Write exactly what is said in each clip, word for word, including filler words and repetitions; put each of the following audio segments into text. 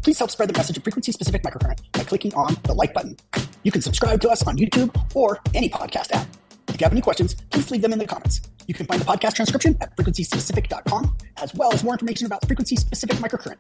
please help spread the message of frequency-specific microcurrent by clicking on the like button. You can subscribe to us on YouTube or any podcast app. If you have any questions, please leave them in the comments. You can find the podcast transcription at frequency specific dot com, as well as more information about frequency-specific microcurrent.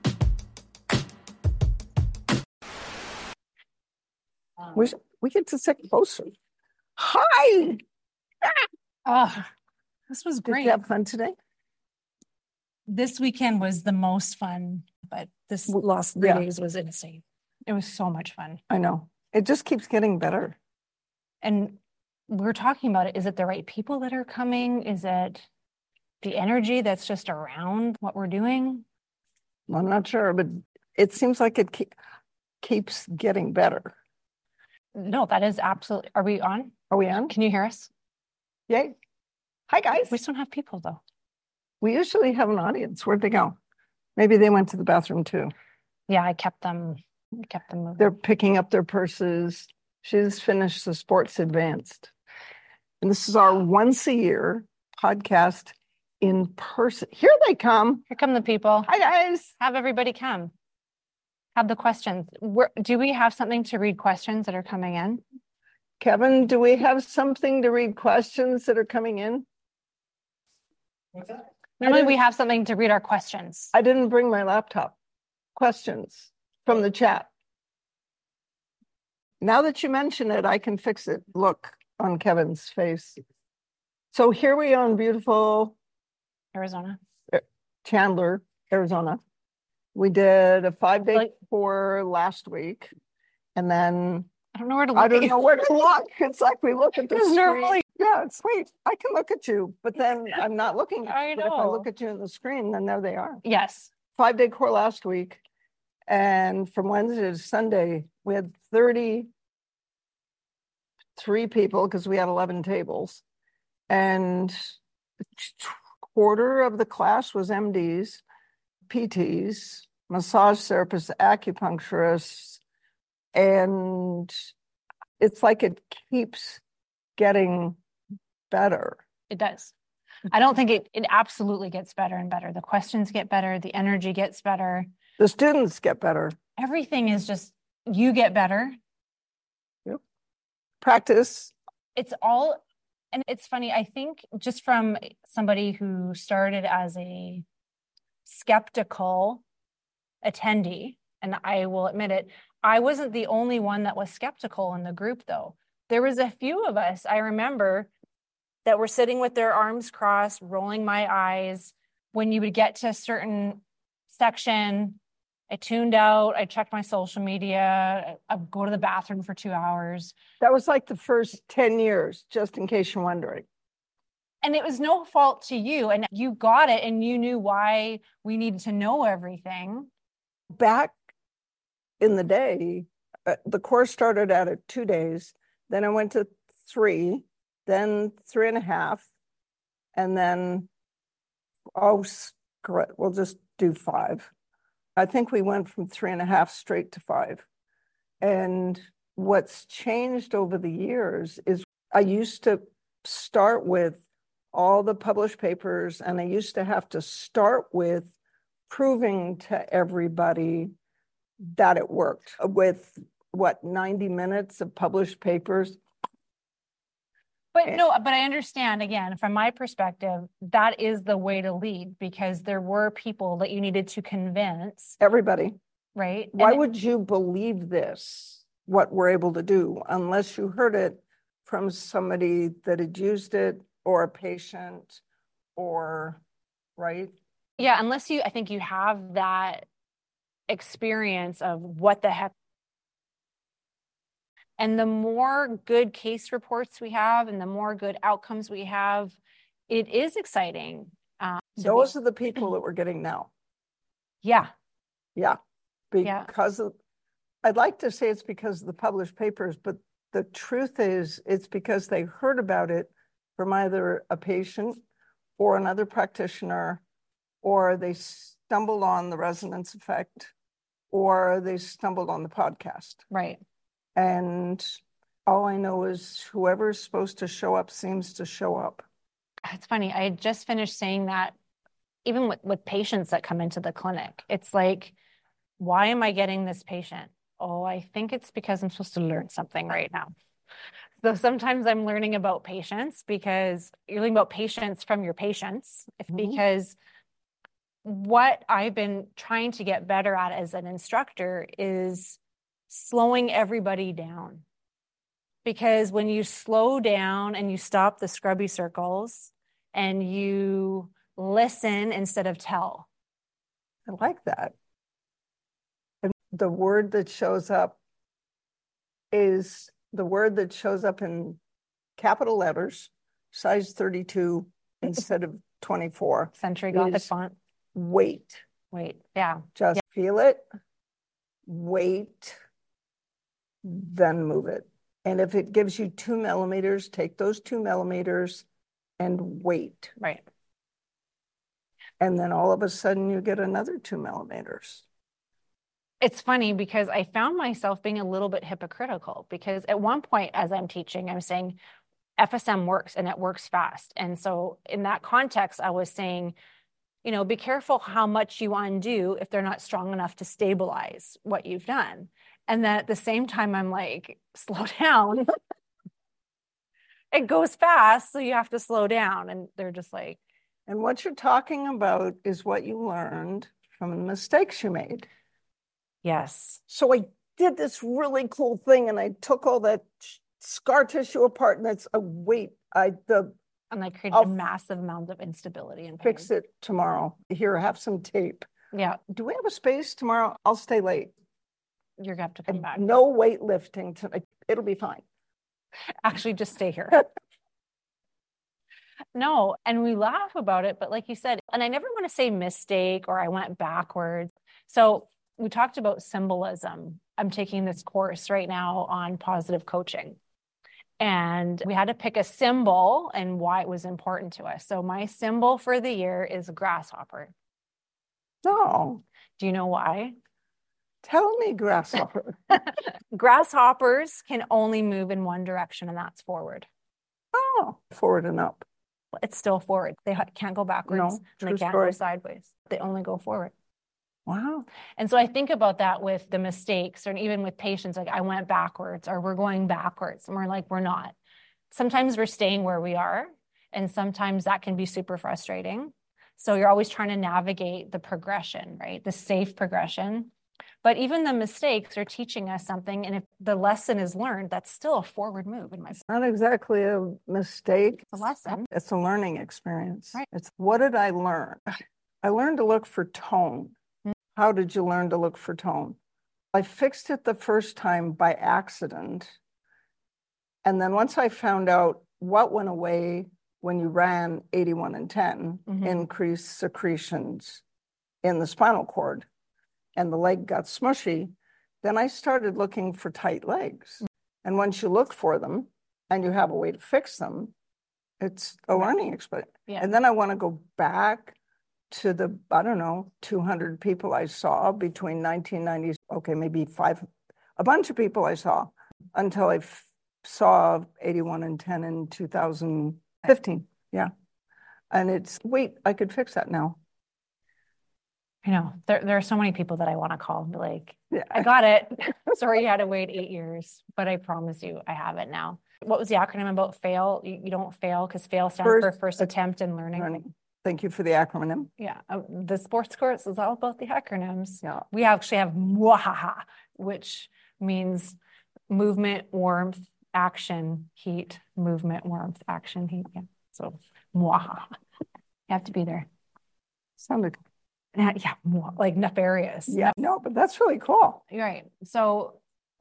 We, we get to sit closer. Hi! Oh, this was great. Did you have fun today? This weekend was the most fun, but this We- last three yeah. days was insane. It was so much fun. I know. It just keeps getting better. And we we're talking about it. Is it the right people that are coming? Is it the energy that's just around what we're doing? I'm not sure, but it seems like it keep, keeps getting better. No, that is absolutely. Are we on? Are we on? Can you hear us? Yay. Hi, guys. We just don't have people though. We usually have an audience. Where'd they go? Maybe they went to the bathroom too. Yeah, I kept them. I kept them moving. They're picking up their purses. She's finished the Sports Advanced. And this is our once a year podcast in person. Here they come. Here come the people. Hi, guys. Have everybody come. Have the questions. Where, do we have something to read questions that are coming in? Kevin, do we have something to read questions that are coming in? What's that? Normally we have something to read our questions. I didn't bring my laptop. Questions from the chat. Now that you mention it, I can fix it. Look on Kevin's face. So here we are in beautiful Arizona. Chandler, Arizona. We did a five-day Like- tour last week. And then I don't know where to look. I don't at you. know where to look. It's like we look at the Because screen. normally- Yeah, it's wait, I can look at you, but then I'm not looking at I you. But if I know. look at you in the screen, then there they are. Yes. Five-day tour last week. And from Wednesday to Sunday, we had thirty-three people because we had eleven tables. And a quarter of the class was M Ds, P Ts, massage therapists, acupuncturists. And it's like it keeps getting better. It does. I don't think it, it absolutely gets better and better. The questions get better. The energy gets better. The students get better. Everything is just, you get better. Practice. It's all, and it's funny. I think just from somebody who started as a skeptical attendee, and I will admit it, I wasn't the only one that was skeptical in the group though. There was a few of us, I remember, that were sitting with their arms crossed, rolling my eyes. When you would get to a certain section, I tuned out, I checked my social media, I'd go to the bathroom for two hours. That was like the first ten years, just in case you're wondering. And it was no fault to you. And you got it and you knew why we needed to know everything. Back in the day, uh, the course started out at two days. Then I went to three, then three and a half. And then, oh, screw it, we'll just do five. I think we went from three and a half straight to five. And what's changed over the years is I used to start with all the published papers, and I used to have to start with proving to everybody that it worked with what, ninety minutes of published papers. But no, but I understand, again, from my perspective, that is the way to lead, because there were people that you needed to convince, Everybody. right? Why And would you believe this, what we're able to do, unless you heard it from somebody that had used it, or a patient, or, right? yeah, unless you, I think you have that experience of what the heck. And the more good case reports we have and the more good outcomes we have, it is exciting. Um, to Those be- are the people that we're getting now. yeah, Yeah. Yeah. Because of, I'd like to say it's because of the published papers, but the truth is it's because they heard about it from either a patient or another practitioner, or they stumbled on the resonance effect, or they stumbled on the podcast. right. And all I know is whoever's supposed to show up seems to show up. It's funny. I had just finished saying that even with, with patients that come into the clinic, it's like Why am I getting this patient? Oh, I think it's because I'm supposed to learn something right now. So sometimes I'm learning about patience because you're learning about patience from your patients. If, mm-hmm. Because what I've been trying to get better at as an instructor is slowing everybody down. Because when you slow down and you stop the scrubby circles and you listen instead of tell. I like that. And the word that shows up is the word that shows up in capital letters, size thirty-two instead of twenty-four. Century Gothic font. Wait. Wait, yeah. Just yeah. feel it, wait, then move it. And if it gives you two millimeters, take those two millimeters and wait. Right. And then all of a sudden you get another two millimeters. It's funny because I found myself being a little bit hypocritical because at one point as I'm teaching, I'm saying F S M works and it works fast. And so in that context, I was saying, you know, be careful how much you undo if they're not strong enough to stabilize what you've done. And then at the same time, I'm like, slow down. It goes fast, so you have to slow down. And they're just like. And what you're talking about is what you learned from the mistakes you made. Yes. So I did this really cool thing and I took all that scar tissue apart and that's a wait. I the and I created I'll a massive amount of instability and pain. Fix it tomorrow. Here, have some tape. Yeah. Do we have a space tomorrow? I'll stay late. You're gonna have to come and back. No weightlifting tonight. It'll be fine. Actually, just stay here. No, and we laugh about it, but like you said, and I never want to say mistake or I went backwards. So we talked about symbolism. I'm taking this course right now on positive coaching. And we had to pick a symbol and why it was important to us. So my symbol for the year is grasshopper. Oh. Do you know why? Tell me, grasshopper. Grasshoppers can only move in one direction, and that's forward. Oh, forward and up. It's still forward. They can't go backwards. No, and they can't story. go sideways. They only go forward. Wow. And so I think about that with the mistakes or even with patients, like I went backwards or we're going backwards and we're like, we're not. Sometimes we're staying where we are. And sometimes that can be super frustrating. So you're always trying to navigate the progression, right? The safe progression. But even the mistakes are teaching us something. And if the lesson is learned, that's still a forward move in my It's not exactly a mistake. It's a lesson. It's a learning experience. Right. It's what did I learn? I learned to look for tone. Mm-hmm. How did you learn to look for tone? I fixed it the first time by accident. And then once I found out what went away when you ran eighty-one and ten, mm-hmm. increased secretions in the spinal cord, and the leg got smushy, then I started looking for tight legs. And once you look for them and you have a way to fix them, it's a learning experience. Yeah. And then I want to go back to the, I don't know, two hundred people I saw between nineteen ninety, okay, maybe five, a bunch of people I saw until I f- saw eighty-one and ten in two thousand fifteen. Yeah. And it's, wait, I could fix that now. I know there, there are so many people that I want to call and be like, yeah. I got it. Sorry you had to wait eight years, but I promise you I have it now. What was the acronym about fail? You, you don't fail because fail stands first, for first attempt in learning. learning. Thank you for the acronym. Yeah. Uh, the sports course is all about the acronyms. Yeah. We actually have MWAHA, which means movement, warmth, action, heat, movement, warmth, action, heat. Yeah. So MWAHA. You have to be there. Sounded Yeah, like nefarious. Yeah, no, but that's really cool. Right. So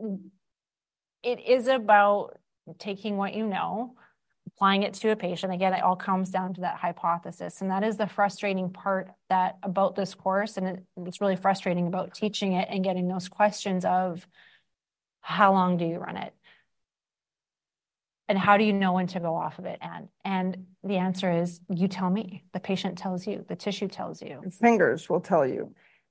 it is about taking what you know, applying it to a patient. Again, it all comes down to that hypothesis. And that is the frustrating part that about this course. And it, it's really frustrating about teaching it and getting those questions of how long do you run it? And how do you know when to go off of it? And, and the answer is, you tell me. The patient tells you. The tissue tells you. Fingers will tell you.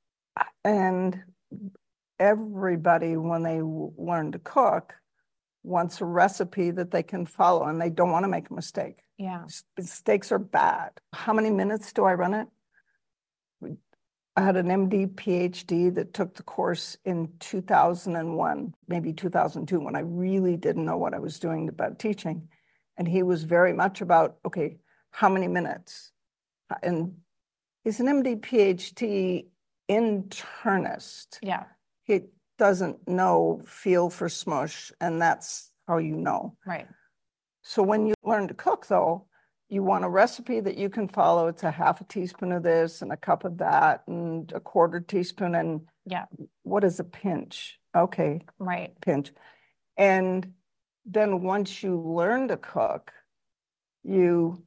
And everybody, when they learn to cook, wants a recipe that they can follow, and they don't want to make a mistake. Yeah. Mistakes are bad. How many minutes do I run it? I had an M D, P H D that took the course in two thousand one, maybe two thousand two, when I really didn't know what I was doing about teaching. And he was very much about, okay, how many minutes? And he's an M D, P H D internist. Yeah. He doesn't know feel for smush, and that's how you know. Right. So when you learn to cook, though, you want a recipe that you can follow. It's a half a teaspoon of this and a cup of that and a quarter teaspoon. And yeah, what is a pinch? Okay. Right. Pinch. And then once you learn to cook, you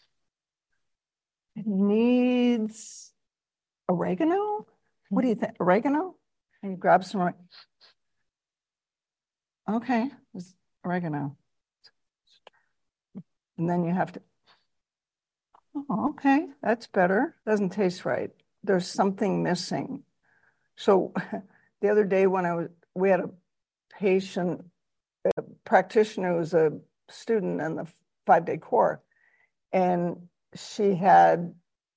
it needs oregano. What do you think? Oregano? And you grab some. Okay, there's oregano. And then you have to. Oh, okay, that's better. Doesn't taste right. There's something missing. So the other day when I was, we had a patient, a practitioner who was a student in the five-day core, and she had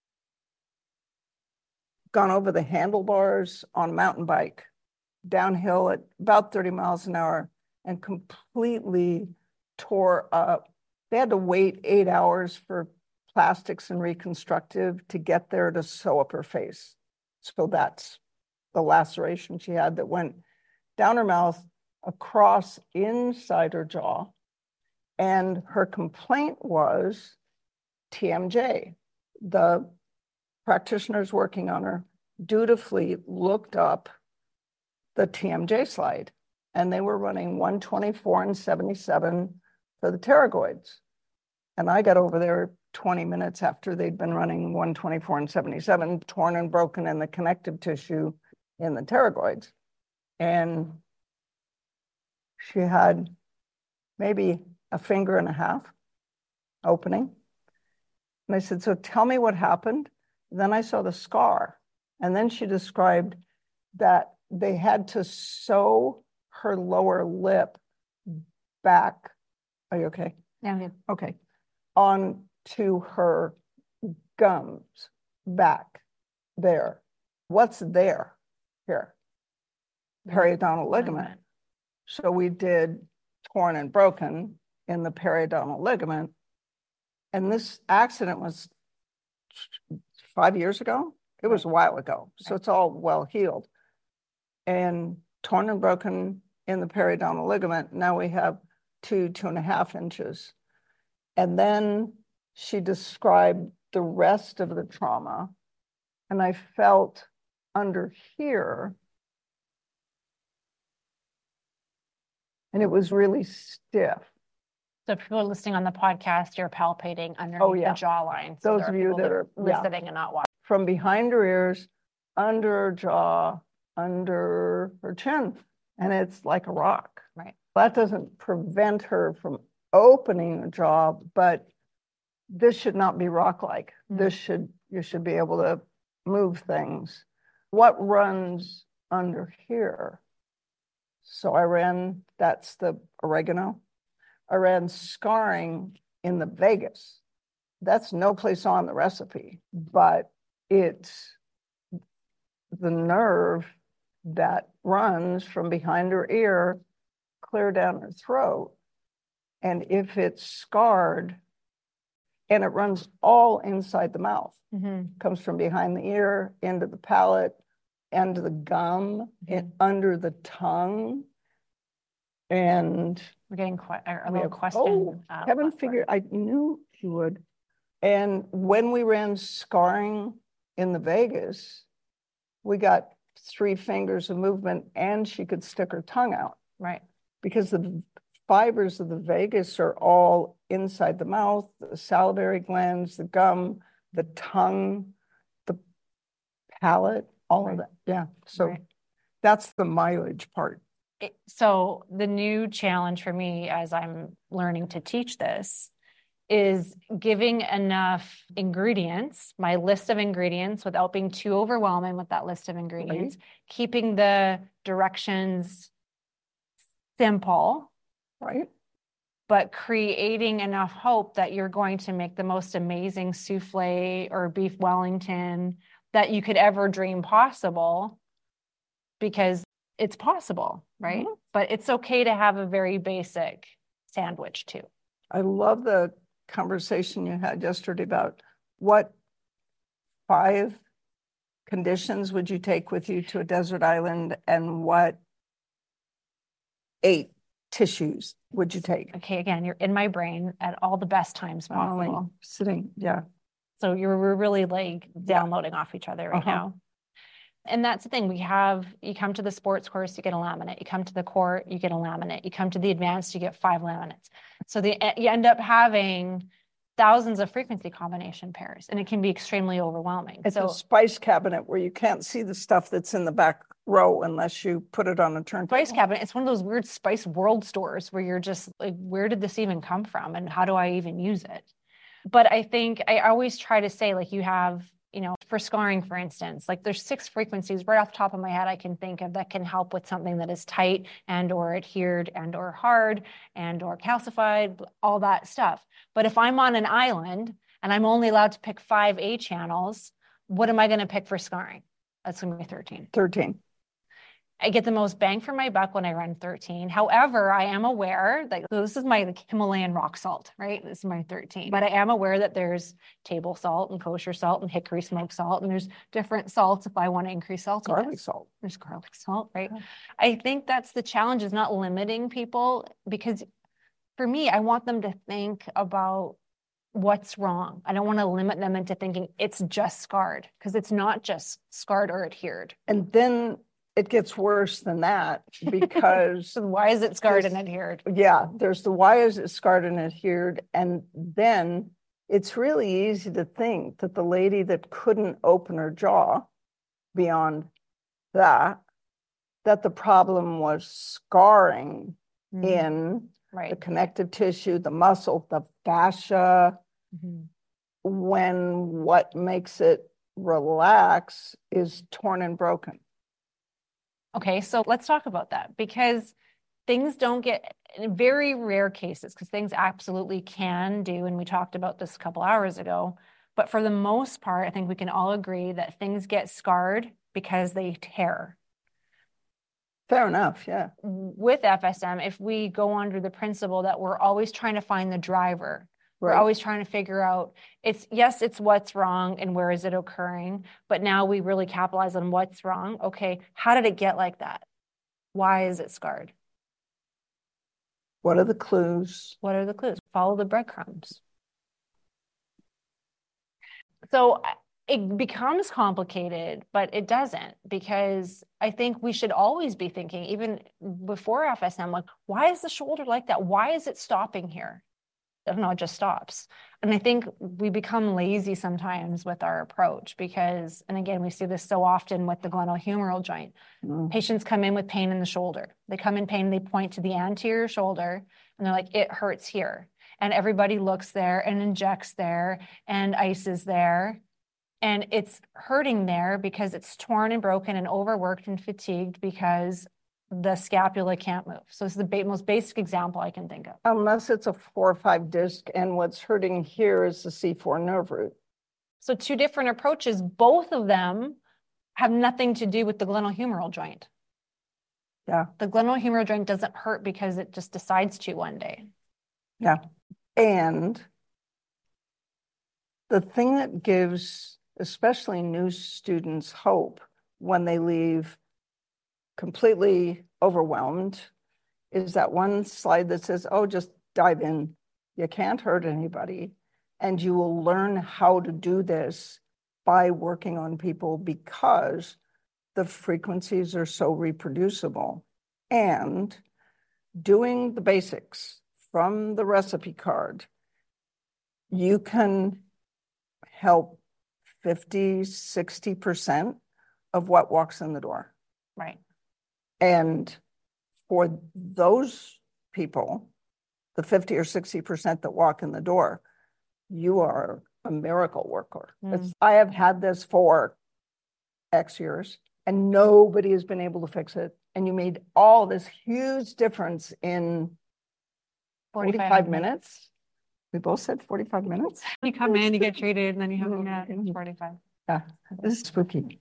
gone over the handlebars on a mountain bike downhill at about thirty miles an hour and completely tore up. They had to wait eight hours for plastics and reconstructive to get there to sew up her face. So that's the laceration she had that went down her mouth, across inside her jaw. And her complaint was T M J. The practitioners working on her dutifully looked up the T M J slide, and they were running one twenty-four and seventy-seven for the pterygoids. And I got over there twenty minutes after they'd been running one twenty-four and seventy-seven, torn and broken in the connective tissue in the pterygoids. And she had maybe a finger and a half opening. And I said, so tell me what happened. Then I saw the scar. And then she described that they had to sew her lower lip back. Are you okay? Yeah, I'm good. Okay. Onto her gums back there. What's there? Here. Periodontal ligament. So we did torn and broken in the periodontal ligament. And this accident was five years ago. It was a while ago. So it's all well healed. And torn and broken in the periodontal ligament. Now we have two, two and a half inches. And then she described the rest of the trauma. And I felt under here, and it was really stiff. So if people are listening on the podcast, you're palpating underneath Oh, yeah. the jawline. So Those of you that are yeah. listening and not watching. From behind her ears, under her jaw, under her chin. And it's like a rock. Right. That doesn't prevent her from opening the jaw, but this should not be rock-like. Mm-hmm. This should, you should be able to move things. What runs under here? So I ran, that's the oregano. I ran scarring in the vagus. That's no place on the recipe, but it's the nerve that runs from behind her ear, clear down her throat. And if it's scarred, and it runs all inside the mouth, mm-hmm. comes from behind the ear, into the palate, into the gum, mm-hmm. and under the tongue. And we're getting quite a little have, question. Oh, uh, haven't figured, I knew you would. And when we ran scarring in the vagus, we got three fingers of movement and she could stick her tongue out. Right. Because the fibers of the vagus are all inside the mouth, the salivary glands, the gum, the tongue, the palate, all right. of that. Yeah. So right. that's the mileage part. It, so the new challenge for me as I'm learning to teach this is giving enough ingredients, my list of ingredients, without being too overwhelming with that list of ingredients, right. keeping the directions simple, right? But creating enough hope that you're going to make the most amazing souffle or beef Wellington that you could ever dream possible, because it's possible, right? Mm-hmm. But it's okay to have a very basic sandwich too. I love the conversation you had yesterday about what five conditions would you take with you to a desert island, and what eight tissues would you take? Okay, again, you're in my brain at all the best times possible. Oh, sitting, yeah. So you're we're really like downloading yeah. off each other right uh-huh. now. And that's the thing. We have, you come to the sports course, you get a laminate. You come to the core, you get a laminate. You come to the advanced, you get five laminates. So the, you end up having thousands of frequency combination pairs, and it can be extremely overwhelming. It's so, a spice cabinet where you can't see the stuff that's in the back row unless you put it on a turntable. Spice cabinet, it's one of those weird Spice World stores where you're just like, where did this even come from, and how do I even use it? But I think I always try to say, like, you have, you know, for scarring, for instance, like there's six frequencies right off the top of my head I can think of that can help with something that is tight and or adhered and or hard and or calcified, all that stuff. But if I'm on an island and I'm only allowed to pick five A channels, what am I going to pick for scarring? That's going to be thirteen. thirteen. I get the most bang for my buck when I run thirteen. However, I am aware that so this is my like, Himalayan rock salt, right? This is my thirteen. But I am aware that there's table salt and kosher salt and hickory smoked salt, and there's different salts if I want to increase salt. Garlic salt. There's garlic salt, right? Yeah. I think that's the challenge, is not limiting people, because for me, I want them to think about what's wrong. I don't want to limit them into thinking it's just scarred, because it's not just scarred or adhered. And then it gets worse than that, because so why is it scarred and adhered? Yeah, there's the why is it scarred and adhered, and then it's really easy to think that the lady that couldn't open her jaw beyond that, that the problem was scarring mm-hmm. in right. the connective tissue, the muscle, the fascia, mm-hmm. when what makes it relax is torn and broken. Okay, so let's talk about that, because things don't get, in very rare cases, because things absolutely can do, and we talked about this a couple hours ago, but for the most part, I think we can all agree that things get scarred because they tear. Fair enough, yeah. With F S M, if we go under the principle that we're always trying to find the driver, right. we're always trying to figure out, it's, yes, it's what's wrong and where is it occurring, but now we really capitalize on what's wrong. Okay, how did it get like that? Why is it scarred? What are the clues? What are the clues? Follow the breadcrumbs. So it becomes complicated, but it doesn't, because I think we should always be thinking, even before F S M, like, why is the shoulder like that? Why is it stopping here? I don't know, it just stops. And I think we become lazy sometimes with our approach, because, and again, we see this so often with the glenohumeral joint. Mm. Patients come in with pain in the shoulder. They come in pain, they point to the anterior shoulder, and they're like, it hurts here. And everybody looks there and injects there and ices there. And it's hurting there because it's torn and broken and overworked and fatigued because the scapula can't move. So it's the ba- most basic example I can think of. Unless it's a four or five disc, and what's hurting here is the C four nerve root. So two different approaches, both of them have nothing to do with the glenohumeral joint. Yeah. The glenohumeral joint doesn't hurt because it just decides to one day. Yeah. And the thing that gives especially new students hope when they leave completely overwhelmed is that one slide that says, oh, just dive in. You can't hurt anybody. And you will learn how to do this by working on people, because the frequencies are so reproducible. And doing the basics from the recipe card, you can help fifty, sixty percent of what walks in the door. Right. And for those people, the fifty or sixty percent that walk in the door, you are a miracle worker. Mm. It's, I have had this for X years, and nobody has been able to fix it. And you made all this huge difference in forty-five, forty-five minutes. We both said forty-five minutes. You come in, you get treated, and then you have yeah, forty-five. Yeah, this is spooky.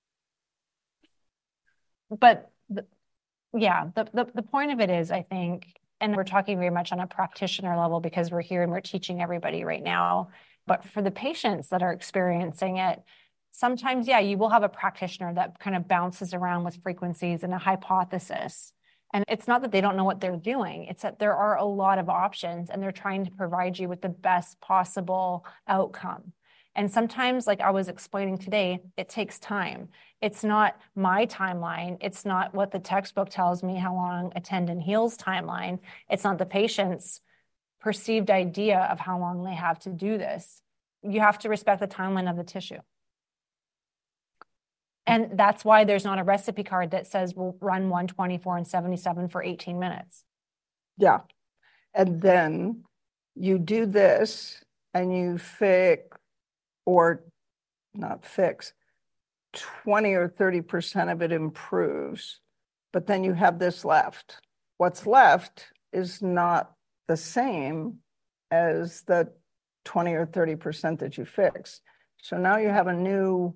But the, yeah, the, the the point of it is, I think, and we're talking very much on a practitioner level because we're here and we're teaching everybody right now. But for the patients that are experiencing it, sometimes, yeah, you will have a practitioner that kind of bounces around with frequencies and a hypothesis. And it's not that they don't know what they're doing. It's that there are a lot of options and they're trying to provide you with the best possible outcome. And sometimes, like I was explaining today, it takes time. It's not my timeline. It's not what the textbook tells me how long a tendon heals timeline. It's not the patient's perceived idea of how long they have to do this. You have to respect the timeline of the tissue. And that's why there's not a recipe card that says we'll run one twenty-four and seventy-seven for eighteen minutes. Yeah. And then you do this and you fix, or not fix, twenty or thirty percent of it improves, but then you have this left. What's left is not the same as the twenty or thirty percent that you fix. So now you have a new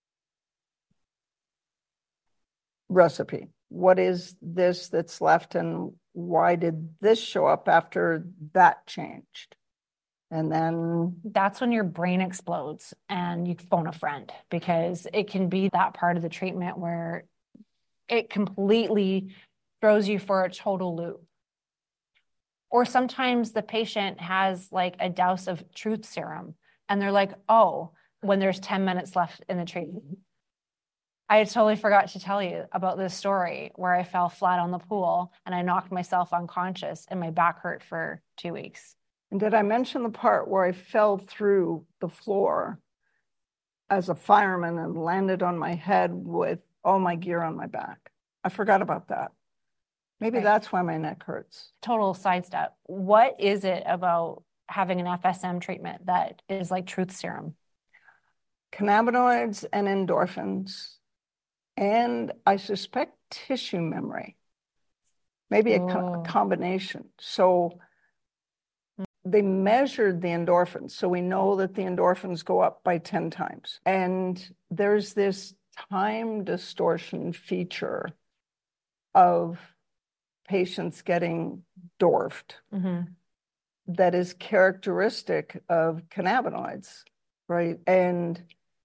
recipe. What is this that's left, and why did this show up after that changed? And then that's when your brain explodes and you phone a friend, because it can be that part of the treatment where it completely throws you for a total loop. Or sometimes the patient has like a dose of truth serum and they're like, oh, when there's ten minutes left in the treatment. I totally forgot to tell you about this story where I fell flat on the pool and I knocked myself unconscious and my back hurt for two weeks. And did I mention the part where I fell through the floor as a fireman and landed on my head with all my gear on my back? I forgot about that. Maybe right. That's why my neck hurts. Total sidestep. What is it about having an F S M treatment that is like truth serum? Cannabinoids and endorphins. And I suspect tissue memory, maybe a, co- a combination. So they measured the endorphins. So we know that the endorphins go up by ten times. And there's this time distortion feature of patients getting dwarfed mm-hmm. that is characteristic of cannabinoids, right? And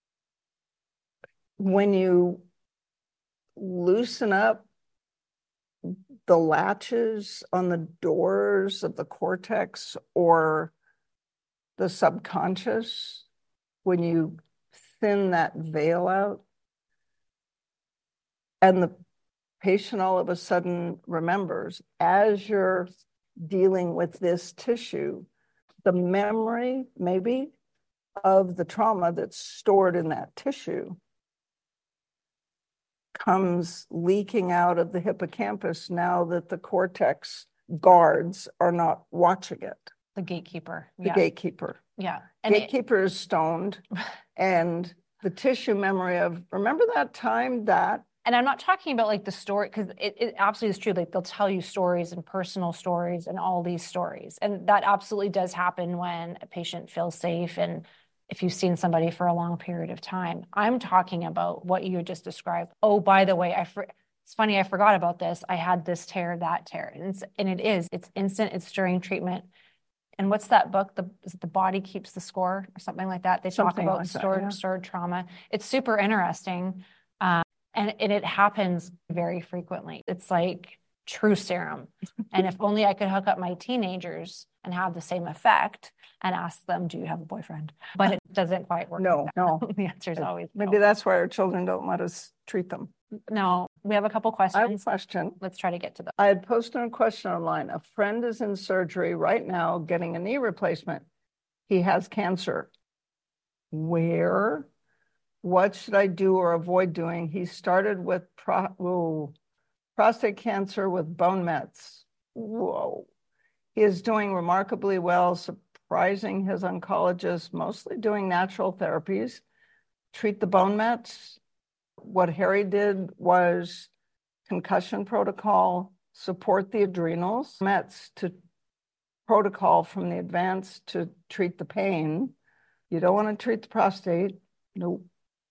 when you loosen up the latches on the doors of the cortex or the subconscious, when you thin that veil out, and the patient all of a sudden remembers, as you're dealing with this tissue, the memory maybe of the trauma that's stored in that tissue comes leaking out of the hippocampus now that the cortex guards are not watching it. The gatekeeper. The yeah. gatekeeper. Yeah. And gatekeeper it, is stoned. And the tissue memory of, remember that time that. And I'm not talking about like the story, because it, it absolutely is true. Like they'll tell you stories and personal stories and all these stories. And that absolutely does happen when a patient feels safe and if you've seen somebody for a long period of time. I'm talking about what you just described. Oh, by the way, I for, it's funny, I forgot about this. I had this tear, that tear. And, it's, and it is, it's instant, it's during treatment. And what's that book? The, is it The Body Keeps the Score or something like that? They something talk about like stored, that, yeah. stored trauma. It's super interesting. Um, and, and it happens very frequently. It's like true serum. And if only I could hook up my teenagers and have the same effect and ask them, do you have a boyfriend? But it doesn't quite work. No, like no. The answer is always Maybe no. that's why our children don't let us treat them. No, we have a couple questions. I have a question. Let's try to get to them. I had posted a question online. A friend is in surgery right now getting a knee replacement. He has cancer. Where? What should I do or avoid doing? He started with pro- ooh, prostate cancer with bone mets. Whoa. He is doing remarkably well, surprising his oncologist, mostly doing natural therapies, treat the bone mets. What Harry did was concussion protocol, support the adrenals, mets to protocol from the advanced to treat the pain. You don't want to treat the prostate. Nope.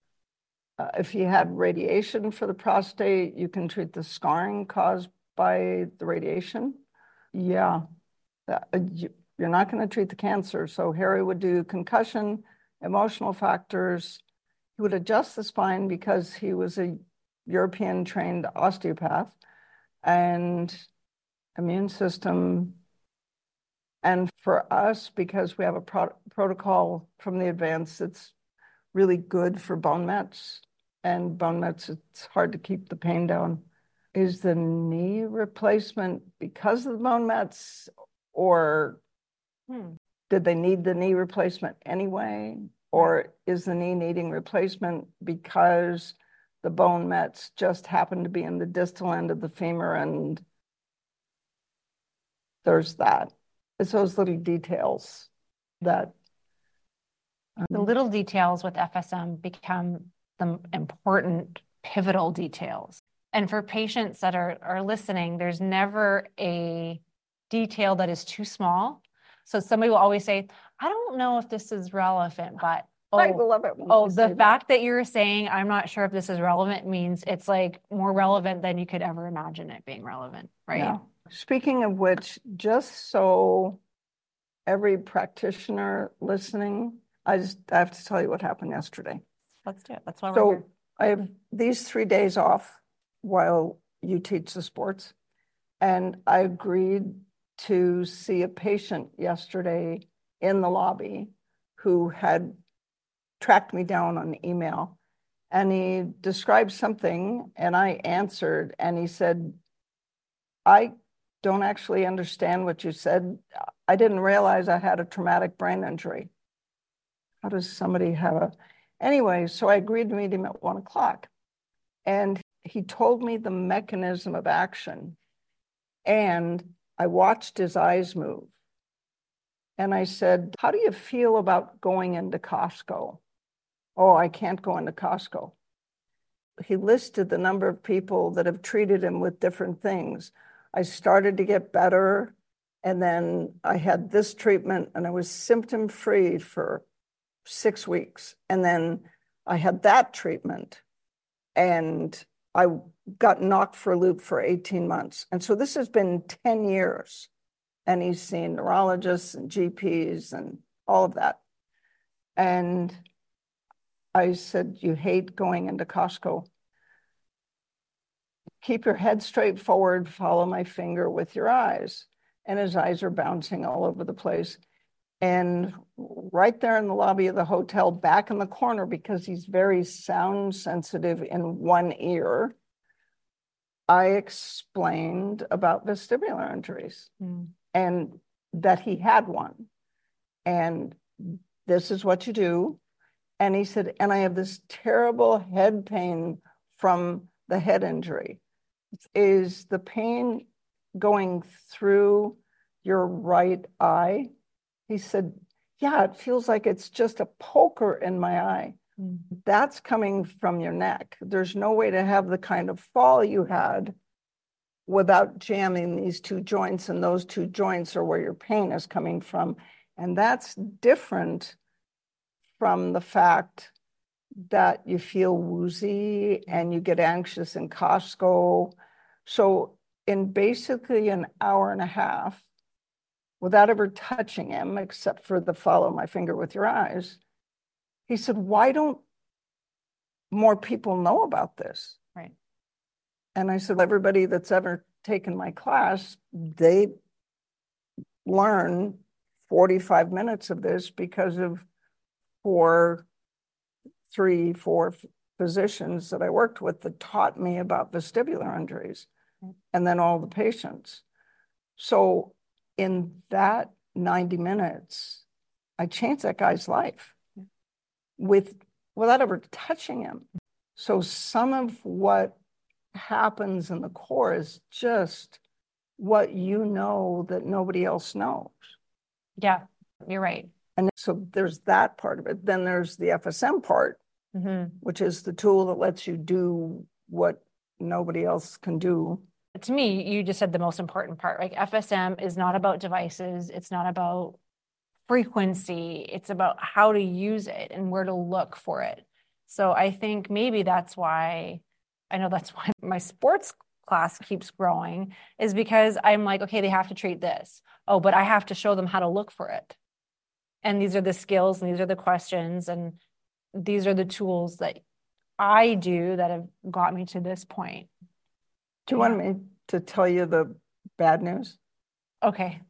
Uh, if he had radiation for the prostate, you can treat the scarring caused by the radiation. Yeah, that, uh, you, you're not going to treat the cancer. So Harry would do concussion, emotional factors. He would adjust the spine because he was a European trained osteopath, and immune system. And for us, because we have a pro protocol from the advance that's really good for bone mets, and bone mets, it's hard to keep the pain down. Is the knee replacement because of the bone mets, or hmm. did they need the knee replacement anyway? Or is the knee needing replacement because the bone mets just happen to be in the distal end of the femur, and there's that. It's those little details that... Um, the little details with F S M become the important pivotal details. And for patients that are, are listening, there's never a detail that is too small. So somebody will always say, I don't know if this is relevant, but oh, I love it oh the fact that. that you're saying, I'm not sure if this is relevant, means it's like more relevant than you could ever imagine it being relevant, right? Yeah. Speaking of which, just so every practitioner listening, I just I have to tell you what happened yesterday. Let's do it. That's why so we're here. I have these three days off while you teach the sports. And I agreed to see a patient yesterday in the lobby who had tracked me down on email. And he described something, and I answered, and he said, I don't actually understand what you said. I didn't realize I had a traumatic brain injury. How does somebody have a... Anyway, so I agreed to meet him at one o'clock. And he told me the mechanism of action. And I watched his eyes move. And I said, how do you feel about going into Costco? Oh, I can't go into Costco. He listed the number of people that have treated him with different things. I started to get better, and then I had this treatment, and I was symptom-free for six weeks. And then I had that treatment, and I got knocked for a loop for eighteen months. And so this has been ten years, and he's seen neurologists and G Ps and all of that. And I said, you hate going into Costco. Keep your head straight forward, follow my finger with your eyes. And his eyes are bouncing all over the place. And right there in the lobby of the hotel, back in the corner, because he's very sound sensitive in one ear, I explained about vestibular injuries mm. and that he had one. And this is what you do. And he said, and I have this terrible head pain from the head injury. Is the pain going through your right eye? He said, yeah, it feels like it's just a poker in my eye. Mm. That's coming from your neck. There's no way to have the kind of fall you had without jamming these two joints, and those two joints are where your pain is coming from. And that's different from the fact that you feel woozy and you get anxious in Costco. So in basically an hour and a half, without ever touching him, except for the follow my finger with your eyes, he said, why don't more people know about this? Right. And I said, everybody that's ever taken my class, they learn forty-five minutes of this because of four, three, four physicians that I worked with that taught me about vestibular injuries, and then all the patients. So in that ninety minutes, I changed that guy's life with without ever touching him. So some of what happens in the core is just what you know that nobody else knows. Yeah, you're right. And so there's that part of it. Then there's the F S M part, mm-hmm. which is the tool that lets you do what nobody else can do. To me, you just said the most important part. Like F S M is not about devices. It's not about frequency. It's about how to use it and where to look for it. So I think maybe that's why, I know that's why my sports class keeps growing, is because I'm like, okay, they have to treat this. Oh, but I have to show them how to look for it. And these are the skills and these are the questions and these are the tools that I do that have got me to this point. Do you yeah. want me to tell you the bad news? Okay.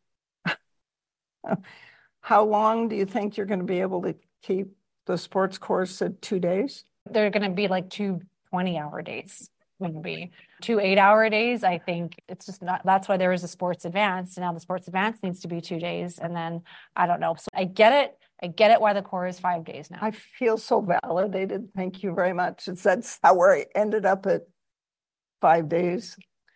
How long do you think you're going to be able to keep the sports course at two days? They're going to be like two twenty-hour days. Maybe two eight-hour days. I think it's just not. That's why there was a sports advance, and now the sports advance needs to be two days. And then I don't know. So I get it. I get it. Why the core is five days now. I feel so validated. Thank you very much. It's that's how where I ended up at five days.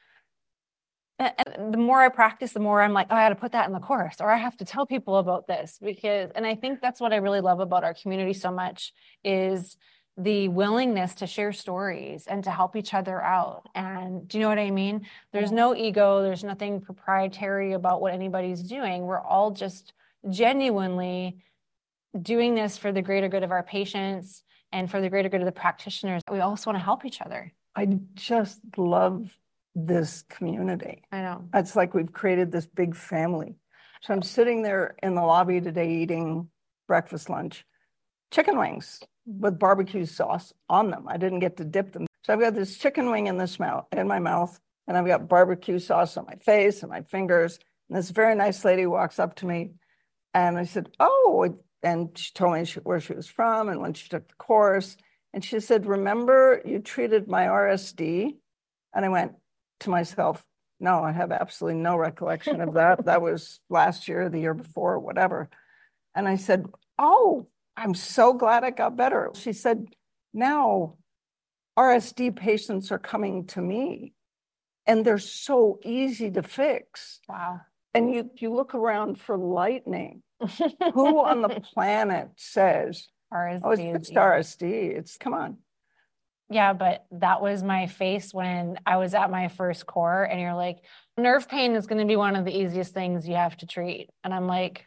And the more I practice, the more I'm like, oh, I got to put that in the course, or I have to tell people about this because. And I think that's what I really love about our community so much is the willingness to share stories and to help each other out. And do you know what I mean? There's yeah. no ego. There's nothing proprietary about what anybody's doing. We're all just genuinely doing this for the greater good of our patients and for the greater good of the practitioners. We also want to help each other. I just love this community. I know. It's like we've created this big family. So I'm sitting there in the lobby today eating breakfast, lunch, chicken wings with barbecue sauce on them. I didn't get to dip them. So I've got this chicken wing in this mouth, in my mouth, and I've got barbecue sauce on my face and my fingers. And this very nice lady walks up to me and I said, oh, and she told me she, where she was from and when she took the course. And she said, remember you treated my R S D? And I went to myself, no, I have absolutely no recollection of that. That was last year, the year before, whatever. And I said, oh, I'm so glad it got better. She said, now R S D patients are coming to me and they're so easy to fix. Wow. And you, you look around for lightning. Who on the planet says, R S D oh, it's fixed R S D? It's, come on. Yeah, but that was my face when I was at my first core and you're like, nerve pain is going to be one of the easiest things you have to treat. And I'm like,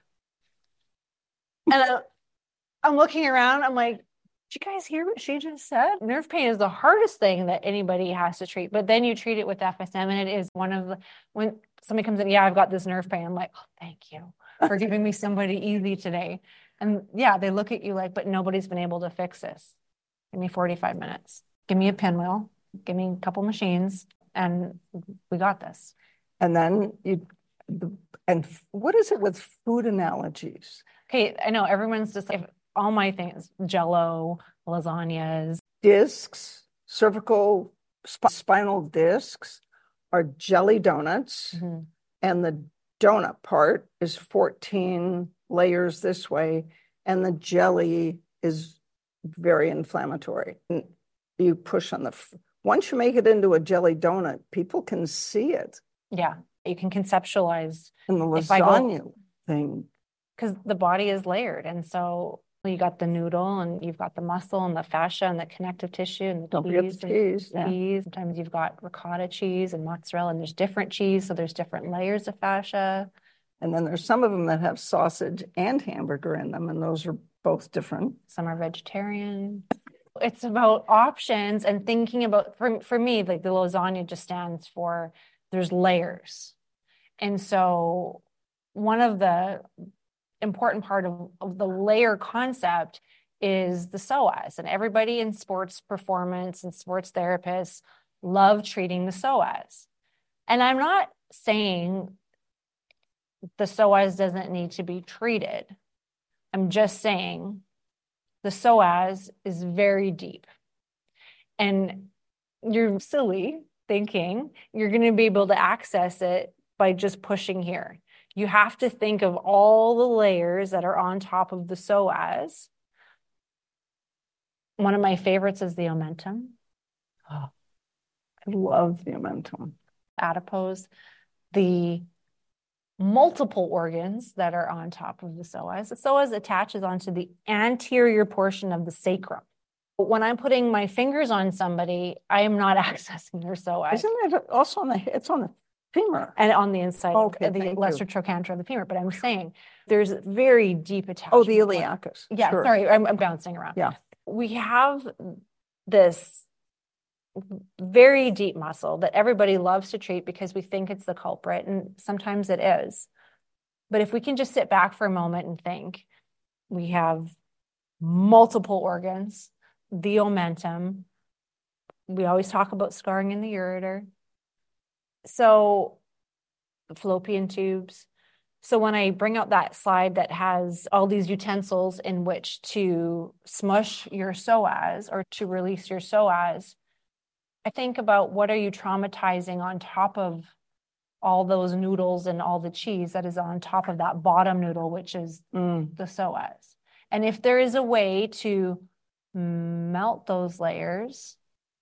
and I, I'm looking around, I'm like, did you guys hear what she just said? Nerve pain is the hardest thing that anybody has to treat, but then you treat it with F S M and it is one of the, when somebody comes in, yeah, I've got this nerve pain. I'm like, oh, thank you for giving me somebody easy today. And yeah, they look at you like, but nobody's been able to fix this. Give me forty-five minutes. Give me a pinwheel. Give me a couple machines and we got this. And then you, and what is it with food analogies? Okay, I know everyone's just like, all my things, Jell-O, lasagnas. Discs, cervical sp- spinal discs are jelly donuts. Mm-hmm. And the donut part is fourteen layers this way. And the jelly is very inflammatory. And you push on the, f- once you make it into a jelly donut, people can see it. Yeah, you can conceptualize. And the lasagna go, thing. Because the body is layered. And so you got the noodle and you've got the muscle and the fascia and the connective tissue and the Don't cheese. The cheese, and yeah. cheese. Sometimes you've got ricotta cheese and mozzarella and there's different cheese. So there's different layers of fascia. And then there's some of them that have sausage and hamburger in them. And those are both different. Some are vegetarian. It's about options and thinking about, for, for me, like the lasagna just stands for there's layers. And so one of the important part of, of the layer concept is the psoas. And everybody in sports performance and sports therapists love treating the psoas. And I'm not saying the psoas doesn't need to be treated. I'm just saying the psoas is very deep. And you're silly thinking you're going to be able to access it by just pushing here. You have to think of all the layers that are on top of the psoas. One of my favorites is the omentum. Oh, I love the omentum. Adipose, the multiple organs that are on top of the psoas. The psoas attaches onto the anterior portion of the sacrum. But when I'm putting my fingers on somebody, I am not accessing their psoas. Isn't it also on the, it's on the femur? And on the inside okay, of the lesser you. trochanter of the femur. But I'm saying there's very deep attachment. Oh, the iliacus. Yeah, sure. sorry, I'm, I'm bouncing around. Yeah. We have this very deep muscle that everybody loves to treat because we think it's the culprit, and sometimes it is. But if we can just sit back for a moment and think, we have multiple organs, the omentum. We always talk about scarring in the ureter. So the fallopian tubes. So when I bring out that slide that has all these utensils in which to smush your psoas or to release your psoas, I think about what are you traumatizing on top of all those noodles and all the cheese that is on top of that bottom noodle, which is mm. the psoas. And if there is a way to melt those layers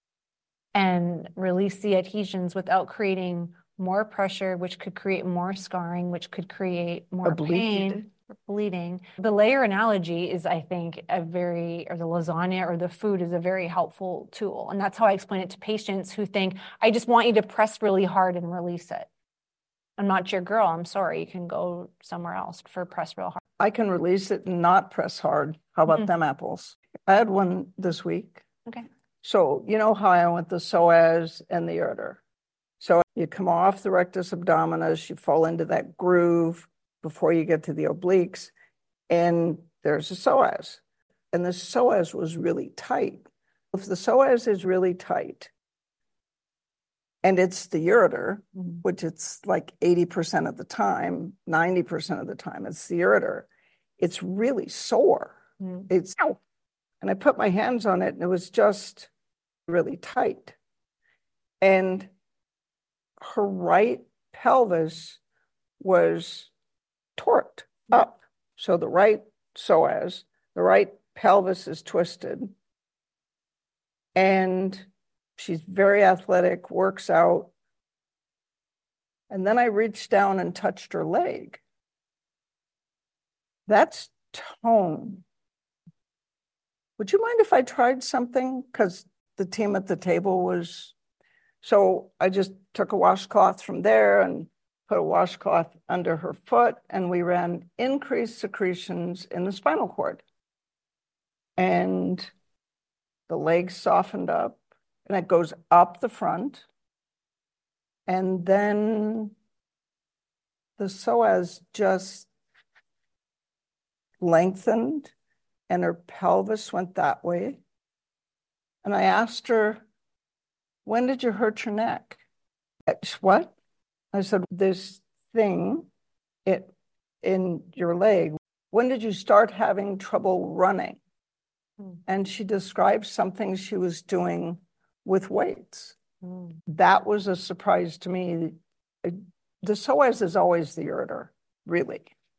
and release the adhesions without creating more pressure, which could create more scarring, which could create more pain, bleeding. The layer analogy is, I think, a very, or the lasagna or the food is a very helpful tool. And that's how I explain it to patients who think, I just want you to press really hard and release it. I'm not your girl. I'm sorry. You can go somewhere else for press real hard. I can release it and not press hard. How about mm-hmm. them apples? I had one this week. Okay. So you know how I went the psoas and the ureter. So you come off the rectus abdominis, you fall into that groove before you get to the obliques, and there's a psoas. And the psoas was really tight. If the psoas is really tight, and it's the ureter, mm-hmm. which it's like eighty percent of the time, ninety percent of the time, it's the ureter, it's really sore. Mm-hmm. It's, and I put my hands on it, and it was just really tight. And her right pelvis was torqued up. So the right psoas, the right pelvis is twisted. And she's very athletic, works out. And then I reached down and touched her leg. That's tone. Would you mind if I tried something? Because the team at the table was... So I just took a washcloth from there and put a washcloth under her foot, and we ran increased secretions in the spinal cord. And the leg softened up, and it goes up the front. And then the psoas just lengthened, and her pelvis went that way. And I asked her, when did you hurt your neck? What? I said, this thing it, in your leg, when did you start having trouble running? Mm. And she described something she was doing with weights. Mm. That was a surprise to me. The psoas is always the ureter, really.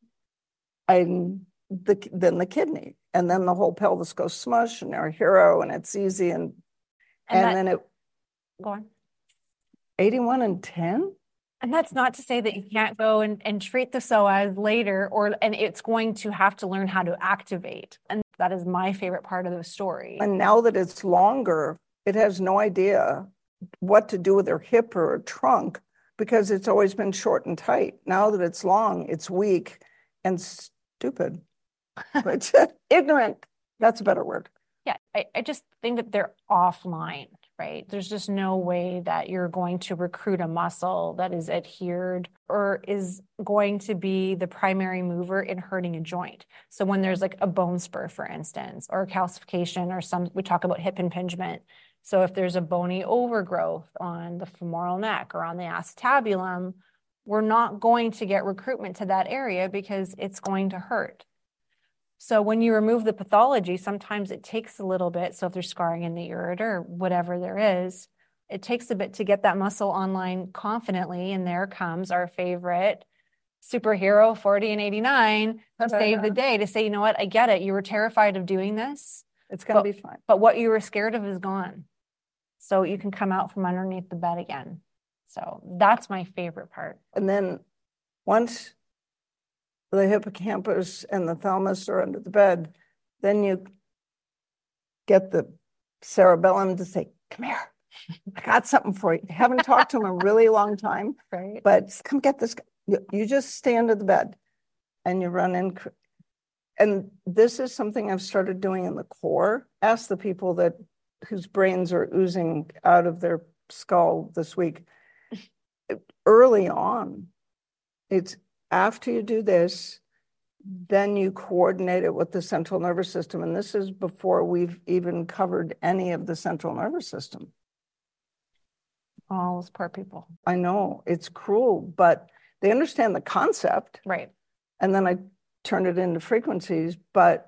And the, then the kidney. And then the whole pelvis goes smush, and our hero, and it's easy. And, and, and that, then it... Go on. eighty-one and ten? And that's not to say that you can't go and, and treat the psoas later, or and it's going to have to learn how to activate. And that is my favorite part of the story. And now that it's longer, it has no idea what to do with her hip or her trunk because it's always been short and tight. Now that it's long, it's weak and stupid. But ignorant, that's a better word. Yeah, I, I just think that they're offline. Right? There's just no way that you're going to recruit a muscle that is adhered or is going to be the primary mover in hurting a joint. So when there's like a bone spur, for instance, or calcification, or some, we talk about hip impingement. So if there's a bony overgrowth on the femoral neck or on the acetabulum, we're not going to get recruitment to that area because it's going to hurt. So when you remove the pathology, sometimes it takes a little bit. So if there's scarring in the ureter or whatever there is, it takes a bit to get that muscle online confidently. And there comes our favorite superhero, forty and eighty-nine, to save the day, to say, you know what, I get it. You were terrified of doing this. It's going to be fine. But what you were scared of is gone. So you can come out from underneath the bed again. So that's my favorite part. And then once the hippocampus and the thalamus are under the bed, then you get the cerebellum to say, come here, I got something for you. I haven't talked to him in a really long time, right? But come get this. You just stay under the bed and you run in. And this is something I've started doing in the core. Ask the people that whose brains are oozing out of their skull this week. Early on, it's after you do this, then you coordinate it with the central nervous system. And this is before we've even covered any of the central nervous system. All those poor people. I know, it's cruel, but they understand the concept. Right. And then I turn it into frequencies, but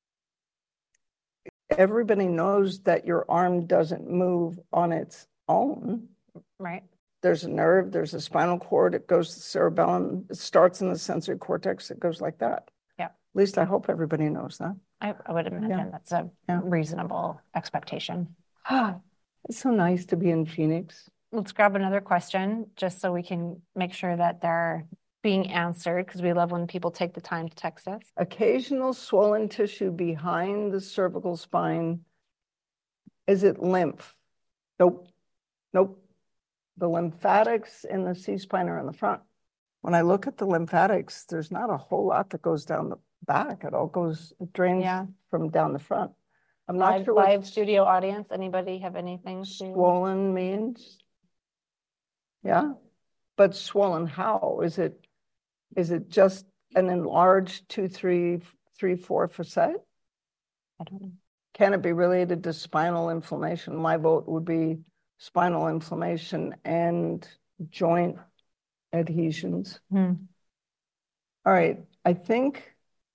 everybody knows that your arm doesn't move on its own. Right. There's a nerve, there's a spinal cord, it goes to the cerebellum, it starts in the sensory cortex, it goes like that. Yeah. At least I hope everybody knows that. I, I would imagine Yeah. that's a Yeah. reasonable expectation. It's so nice to be in Phoenix. Let's grab another question just so we can make sure that they're being answered, because we love when people take the time to text us. Occasional swollen tissue behind the cervical spine. Is it lymph? Nope. Nope. The lymphatics in the C-spine are in the front. When I look at the lymphatics, there's not a whole lot that goes down the back. It all goes, it drains Yeah. from down the front. I'm not Live, sure what live studio audience, anybody have anything to? swollen means. Yeah, but swollen how? Is it, is it just an enlarged two, three, three, four facet? I don't know. Can it be related to spinal inflammation? My vote would be spinal inflammation and joint adhesions. Hmm. All right, I think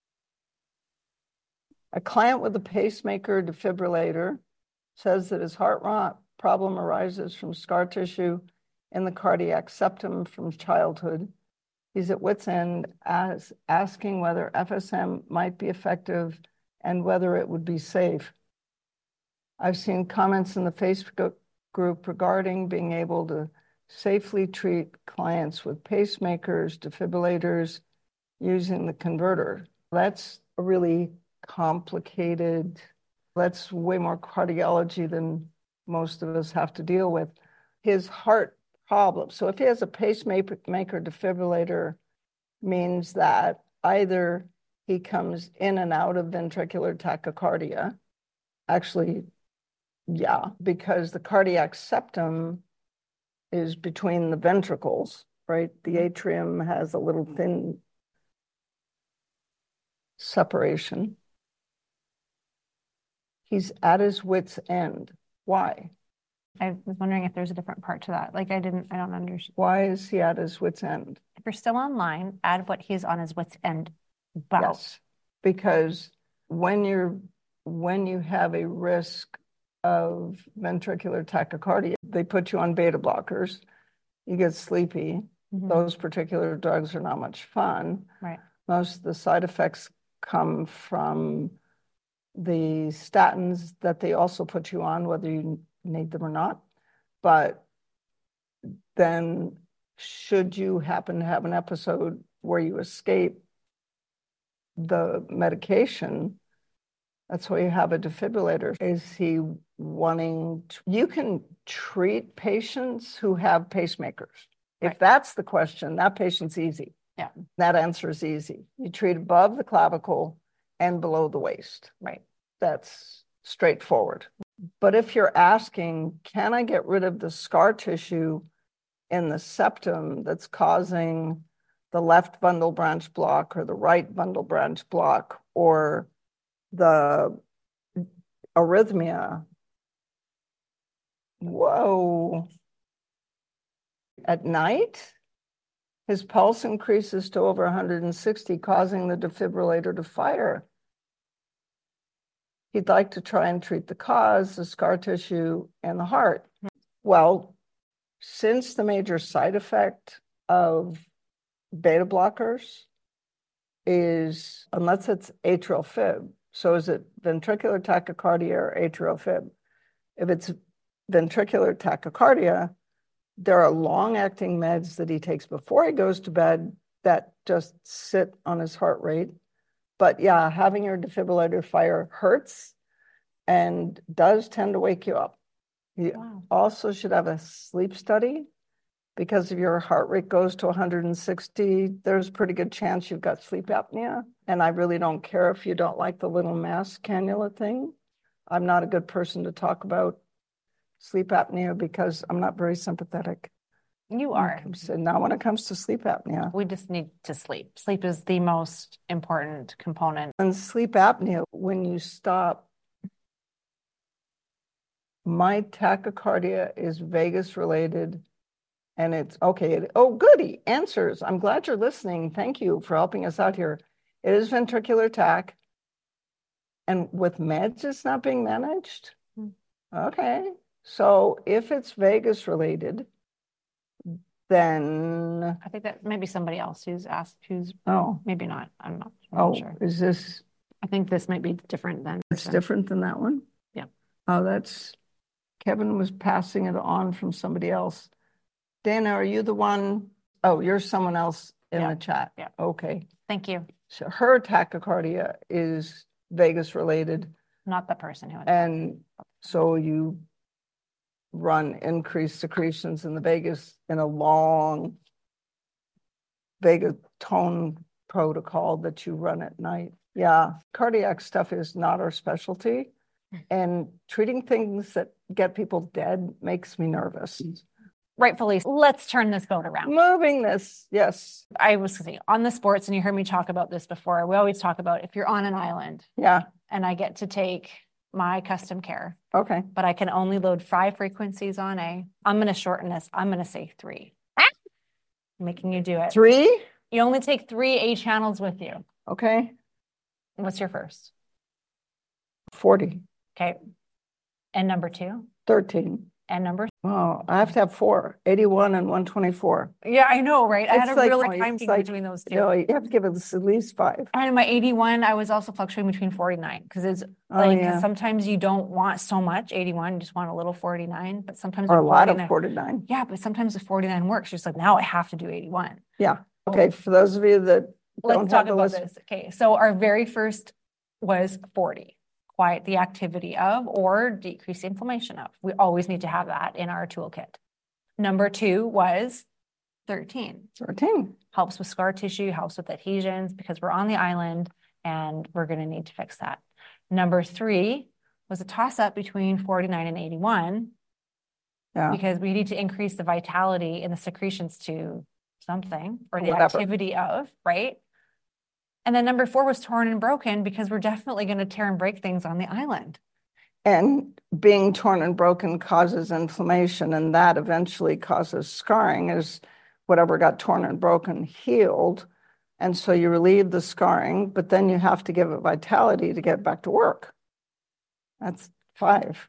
a client with a pacemaker defibrillator says that his heart rot problem arises from scar tissue in the cardiac septum from childhood. He's at wit's end as asking whether F S M might be effective and whether it would be safe. I've seen comments in the Facebook group regarding being able to safely treat clients with pacemakers, defibrillators, using the converter. That's a really complicated, that's way more cardiology than most of us have to deal with. His heart problem. So if he has a pacemaker defibrillator, means that either he comes in and out of ventricular tachycardia. Actually, yeah, because the cardiac septum is between the ventricles, right? The atrium has a little thin separation. He's at his wit's end. Why? I was wondering if there's a different part to that. Like I didn't, I don't understand. Why is he at his wit's end? If you're still online, add what he's on his wit's end about. Yes, because when you're when you have a risk of ventricular tachycardia, they put you on beta blockers. You get sleepy. Mhm. Those particular drugs are not much fun. Right. Most of the side effects come from the statins that they also put you on, whether you need them or not. But then should you happen to have an episode where you escape the medication, that's why you have a defibrillator. Is he wanting to, you can treat patients who have pacemakers. If Right. that's the question, that patient's easy. Yeah. That answer is easy. You treat above the clavicle and below the waist. Right. That's straightforward. But if you're asking, can I get rid of the scar tissue in the septum that's causing the left bundle branch block or the right bundle branch block or the arrhythmia? Whoa. At night, his pulse increases to over one hundred sixty, causing the defibrillator to fire. He'd like to try and treat the cause, the scar tissue, and the heart. Well, since the major side effect of beta blockers is, unless it's atrial fib, so is it ventricular tachycardia or atrial fib? If it's ventricular tachycardia, there are long-acting meds that he takes before he goes to bed that just sit on his heart rate. But yeah, having your defibrillator fire hurts and does tend to wake you up. You Wow. also should have a sleep study because if your heart rate goes to one hundred sixty, there's a pretty good chance you've got sleep apnea. And I really don't care if you don't like the little mask cannula thing. I'm not a good person to talk about sleep apnea because I'm not very sympathetic. You are. So now when it comes to sleep apnea. We just need to sleep. Sleep is the most important component. And sleep apnea, when you stop, my tachycardia is vagus related. And it's okay. Oh, goody. Answers. I'm glad you're listening. Thank you for helping us out here. It is ventricular tach. And with meds, it's not being managed? Hmm. Okay. So if it's vagus related, then I think that maybe somebody else who's asked, who's oh maybe not. I'm not, I'm oh, not sure. Is this? I think this might be different than. It's different than that one? Yeah. Oh, that's, Kevin was passing it on from somebody else. Dana, are you the one? Oh, you're someone else in yeah. the chat. Yeah. Okay. Thank you. So her tachycardia is vagus related. Not the person who. And so you run increased secretions in the vagus in a long vagus tone protocol that you run at night. Yeah. Cardiac stuff is not our specialty. And treating things that get people dead makes me nervous. Rightfully, let's turn this boat around. Moving this, yes. I was saying on the sports, and you heard me talk about this before. We always talk about if you're on an island. Yeah. And I get to take my custom care. Okay. But I can only load five frequencies on A. I'm going to shorten this. I'm going to say three. I'm making you do it. Three? You only take three A channels with you. Okay. What's your first? forty. Okay. And number two? thirteen. And number? Oh, I have to have four, eighty-one and one twenty-four. Yeah, I know, right? I It's had a like, real oh, time it's like, between those two. You know, you have to give us at least five. And my eighty-one, I was also fluctuating between forty-nine because it's Oh, like yeah. sometimes you don't want so much eighty-one, you just want a little forty-nine, but sometimes Or a with lot of forty-nine forty-nine. Yeah, but sometimes the forty-nine works. You're just like, now I have to do eighty-one. Yeah. Okay. For those of you that Let's don't talk have the about list. this. Okay, so our very first was forty. Quiet the activity of or decrease the inflammation of. We always need to have that in our toolkit. Number two was thirteen. thirteen. Helps with scar tissue, helps with adhesions because we're on the island and we're going to need to fix that. Number three was a toss up between forty-nine and eighty-one. Yeah. Because we need to increase the vitality in the secretions to something or the Whatever. activity of, right? And then number four was torn and broken because we're definitely going to tear and break things on the island. And being torn and broken causes inflammation, and that eventually causes scarring as whatever got torn and broken healed. And so you relieve the scarring, but then you have to give it vitality to get back to work. That's five.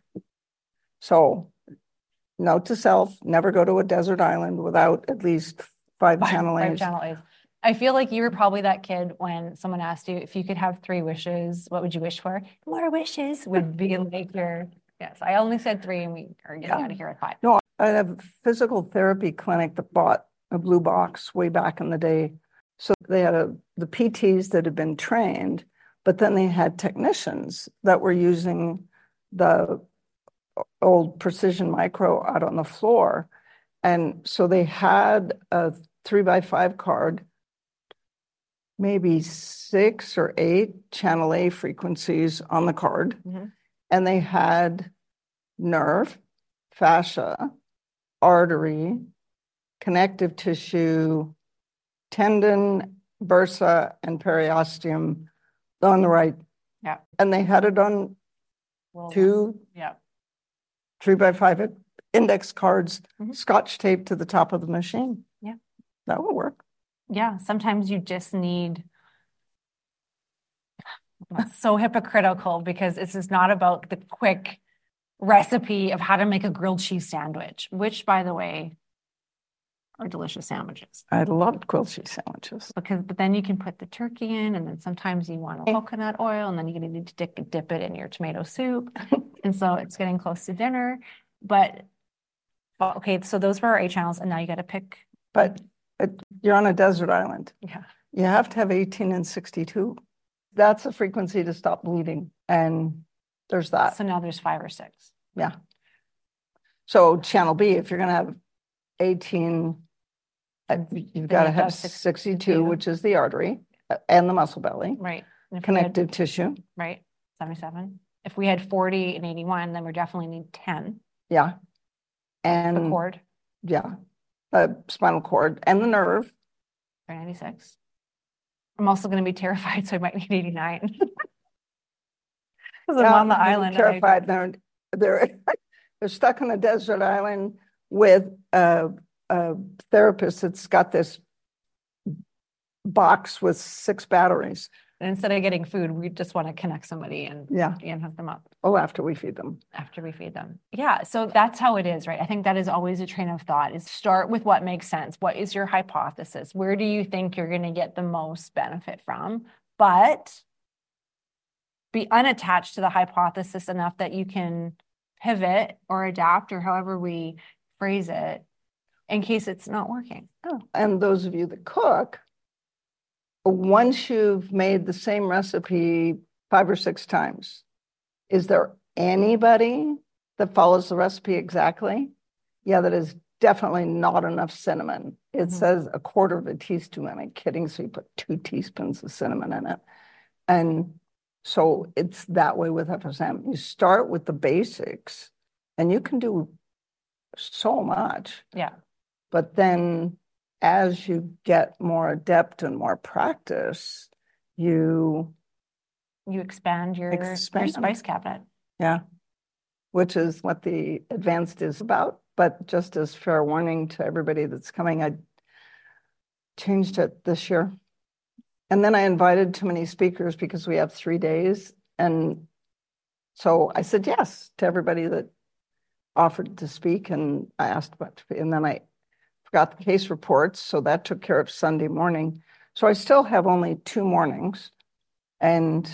So note to self, never go to a desert island without at least five, Five, channel five A's. channel A's. I feel like you were probably that kid when someone asked you if you could have three wishes, what would you wish for? More wishes would be like your, yes, I only said three and we are getting Yeah. out of here at five. No, I have a physical therapy clinic that bought a blue box way back in the day. So they had a, the P Ts that had been trained, but then they had technicians that were using the old Precision Micro out on the floor. And so they had a three by five card, maybe six or eight channel A frequencies on the card. Mm-hmm. And they had nerve, fascia, artery, connective tissue, tendon, bursa, and periosteum on the right. Yeah. And they had it on Well, two yeah. three by five index cards, Mhm. scotch taped to the top of the machine. Yeah. That would work. Yeah. Sometimes you just need, it's so hypocritical because this is not about the quick recipe of how to make a grilled cheese sandwich, which by the way, are delicious sandwiches. I loved grilled cheese sandwiches. Because, but then you can put the turkey in, and then sometimes you want a coconut oil, and then you're going to need to dip, dip it in your tomato soup. And so it's getting close to dinner. But, okay, so those were our eight channels, and now you got to pick. But it, you're on a desert island. Yeah. You have to have eighteen and sixty-two. That's a frequency to stop bleeding. And there's that. So now there's five or six. Yeah. So channel B, if you're going to have eighteen, uh, you've got you to have have six- sixty-two, sixty-two. which is the artery uh, and the muscle belly, Right. And if we had- connective tissue. right, seventy-seven. If we had forty and eighty-one, then we definitely need ten. Yeah. The And cord, yeah, the spinal cord and the nerve. for ninety-six. I'm also going to be terrified, so I might need eighty-nine. Because I'm Yeah, on the they're island. and I- Terrified. They're, they're, they're stuck on a desert island with a, a therapist that's got this box with six batteries. And instead of getting food, we just want to connect somebody and, Yeah. and hook them up Oh, after we feed them. after we feed them. Yeah. So that's how it is, right? I think that is always a train of thought, is start with what makes sense. What is your hypothesis? Where do you think you're going to get the most benefit from? But be unattached to the hypothesis enough that you can pivot or adapt, or however we phrase it, in case it's not working. Oh. And those of you that cook, once you've made the same recipe five or six times, is there anybody that follows the recipe exactly? Yeah, that is definitely not enough cinnamon. It Mhm. says a quarter of a teaspoon. I'm kidding. So you put two teaspoons of cinnamon in it. And so it's that way with F S M. You start with the basics and you can do so much. Yeah. But then as you get more adept and more practice, you, You expand your, your Expand. spice cabinet. yeah, which is what the advanced is about. But just as fair warning to everybody that's coming, I changed it this year. And then I invited too many speakers because we have three days. And so I said yes to everybody that offered to speak. And I asked about, and then I forgot the case reports. So that took care of Sunday morning. So I still have only two mornings. And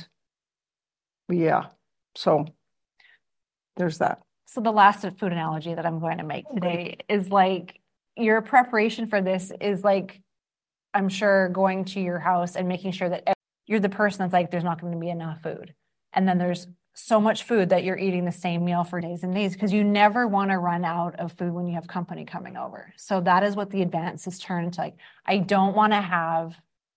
yeah, so there's that. So the last food analogy that I'm going to make today is like, your preparation for this is like, I'm sure, going to your house and making sure that you're the person that's like, there's not going to be enough food. And then there's so much food that you're eating the same meal for days and days, because you never want to run out of food when you have company coming over. So that is what the advance has turned to. Like, I don't want to have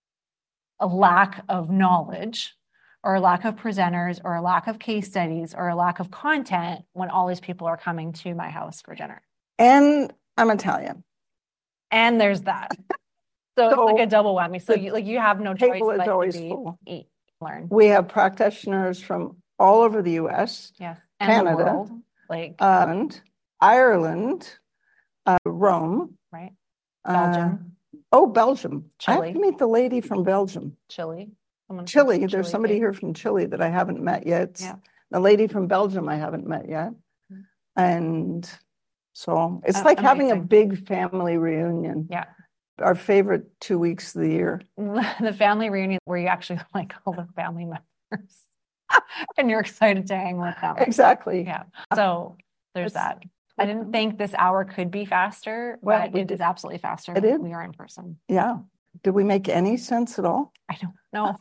a lack of knowledge or a lack of presenters or a lack of case studies or a lack of content when all these people are coming to my house for dinner. And I'm Italian. And there's that. So, So it's like a double whammy. So you like you have no choice table is but always to be, full. eat, learn. We have practitioners from all over the U S, Yes. And the Canada, world. Like, and Ireland, uh, Rome, right? uh, Belgium, oh, Belgium. I Chile. have to meet the lady from Belgium. Chile. Someone from Chile. There's Chile somebody came. here from Chile that I haven't met yet. Yeah. The lady from Belgium I haven't met yet. Mhm. And so it's Uh, like having a amazing. big family reunion. Yeah. Our favorite two weeks of the year. The family reunion where you actually like all the family members and you're excited to hang with them. Exactly. Yeah. So there's It's- that. I didn't think this hour could be faster, Well, but we it did- is absolutely faster. It is. We are in person. Yeah. Did we make any sense at all? I don't know.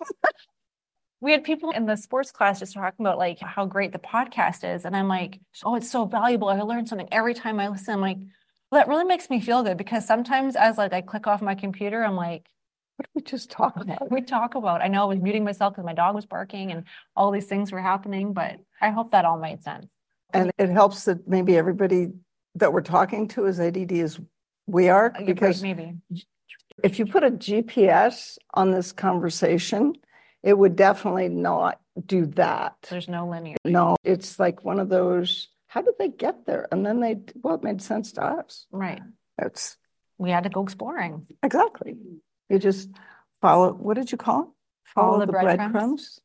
We had people in the sports class just talking about like how great the podcast is. And I'm like, oh, it's so valuable. I learn something every time I listen. I'm like, well, that really makes me feel good, because sometimes as like I click off my computer, I'm like, What did we just talk what about? did we talk about? I know I was muting myself because my dog was barking and all these things were happening, but I hope that all made sense. And it helps that maybe everybody that we're talking to is A D D as we are, Uh, you're right, because maybe. if you put a G P S on this conversation, it would definitely not do that. There's no linear. No, it's like one of those, how did they get there? And then they, well, it made sense to us. Right. It's We had to go exploring. exactly. You just follow, what did you call it? Follow the breadcrumbs.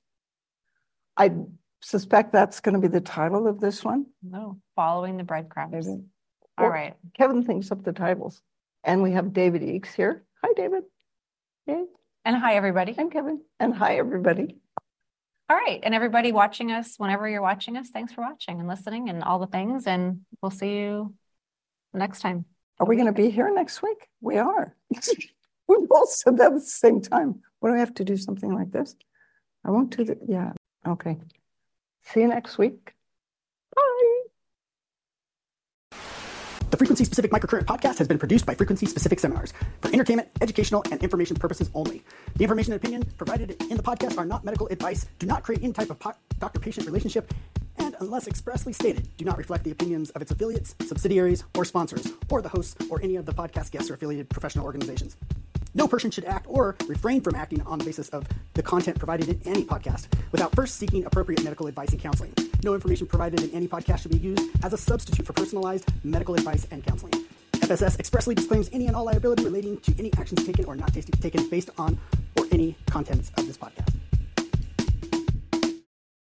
I suspect that's going to be the title of this one. No, following the breadcrumbs. Maybe. All Or- right. Kevin thinks up the titles. And we have David Eakes here. Hi, David. Hey, And hi, everybody. I'm Kevin. And hi, everybody. All right. And everybody watching us, whenever you're watching us, thanks for watching and listening and all the things. And we'll see you next time. Are we going to be here next week? We are. We both said that at the same time. What do we have to do something like this? I won't do that. Yeah. Okay. See you next week. Bye. The Frequency Specific Microcurrent podcast has been produced by Frequency Specific Seminars for entertainment, educational, and information purposes only. The information and opinion provided in the podcast are not medical advice, do not create any type of po- doctor-patient relationship, and unless expressly stated, do not reflect the opinions of its affiliates, subsidiaries, or sponsors, or the hosts or any of the podcast guests or affiliated professional organizations. No person should act or refrain from acting on the basis of the content provided in any podcast without first seeking appropriate medical advice and counseling. No information provided in any podcast should be used as a substitute for personalized medical advice and counseling. F S S expressly disclaims any and all liability relating to any actions taken or not taken based on or any contents of this podcast.